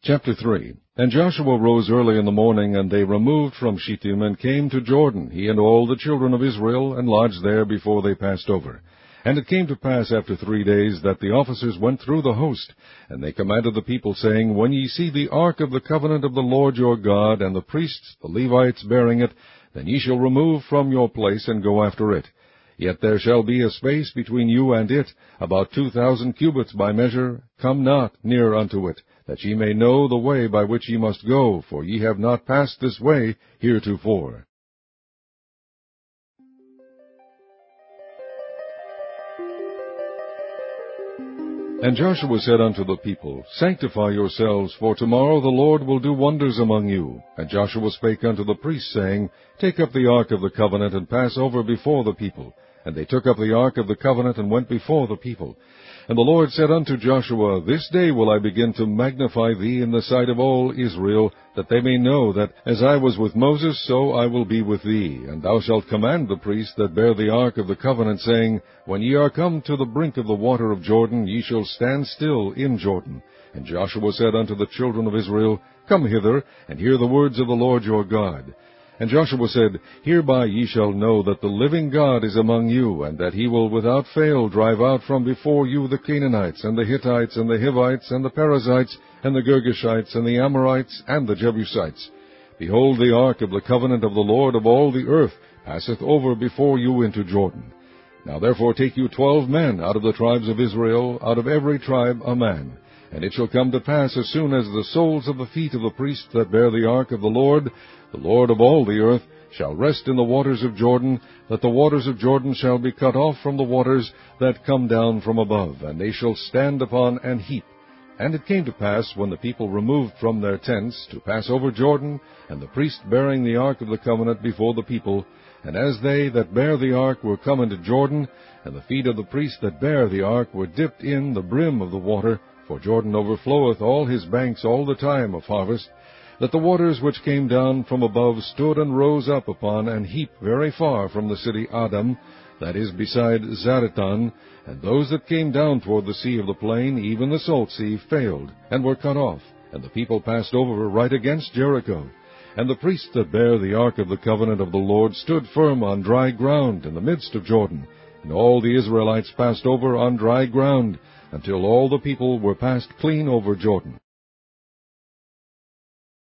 Chapter 3. And Joshua rose early in the morning, and they removed from Shittim, and came to Jordan, he and all the children of Israel, and lodged there before they passed over. And it came to pass after 3 days, that the officers went through the host, and they commanded the people, saying, When ye see the ark of the covenant of the Lord your God, and the priests, the Levites, bearing it, then ye shall remove from your place, and go after it. Yet there shall be a space between you and it, about 2,000 cubits by measure. Come not near unto it, that ye may know the way by which ye must go, for ye have not passed this way heretofore. And Joshua said unto the people, Sanctify yourselves, for tomorrow the Lord will do wonders among you. And Joshua spake unto the priests, saying, Take up the ark of the covenant, and pass over before the people. And they took up the ark of the covenant, and went before the people. And the Lord said unto Joshua, This day will I begin to magnify thee in the sight of all Israel, that they may know that as I was with Moses, so I will be with thee. And thou shalt command the priests that bear the ark of the covenant, saying, When ye are come to the brink of the water of Jordan, ye shall stand still in Jordan. And Joshua said unto the children of Israel, Come hither, and hear the words of the Lord your God. And Joshua said, Hereby ye shall know that the living God is among you, and that he will without fail drive out from before you the Canaanites, and the Hittites, and the Hivites, and the Perizzites, and the Girgashites, and the Amorites, and the Jebusites. Behold, the ark of the covenant of the Lord of all the earth passeth over before you into Jordan. Now therefore take you 12 men out of the tribes of Israel, out of every tribe a man. And it shall come to pass, as soon as the soles of the feet of the priests that bear the ark of the Lord of all the earth, shall rest in the waters of Jordan, that the waters of Jordan shall be cut off from the waters that come down from above, and they shall stand upon an heap. And it came to pass, when the people removed from their tents, to pass over Jordan, and the priest bearing the ark of the covenant before the people, and as they that bear the ark were come into Jordan, and the feet of the priest that bear the ark were dipped in the brim of the water, for Jordan overfloweth all his banks all the time of harvest, that the waters which came down from above stood and rose up upon an heap very far from the city Adam, that is beside Zaretan, and those that came down toward the sea of the plain, even the salt sea, failed, and were cut off, and the people passed over right against Jericho. And the priests that bare the ark of the covenant of the Lord stood firm on dry ground in the midst of Jordan, and all the Israelites passed over on dry ground, until all the people were passed clean over Jordan.